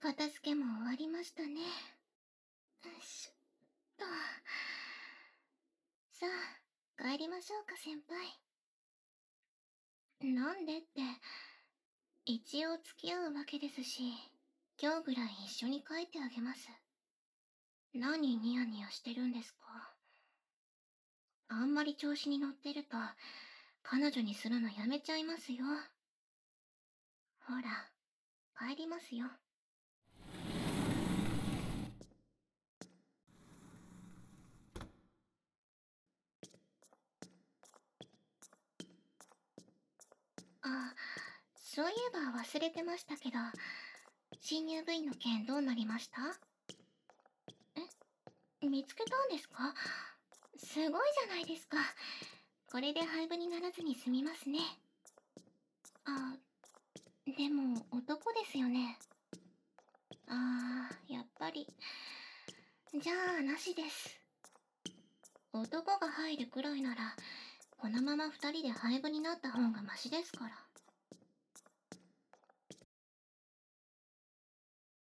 片付けも終わりましたね。よいしょっと。さあ、帰りましょうか、先輩。なんでって、一応付き合うわけですし、今日ぐらい一緒に帰ってあげます。何ニヤニヤしてるんですか？あんまり調子に乗ってると、彼女にするのやめちゃいますよ。ほら、帰りますよ。あ、そういえば忘れてましたけど、新入部員の件どうなりました？見つけたんですか？すごいじゃないですか。これで廃部にならずに済みますね。あ、でも男ですよね。あー、やっぱり。じゃあ、なしです。男が入るくらいなら、このまま二人で廃部になった方がマシですから。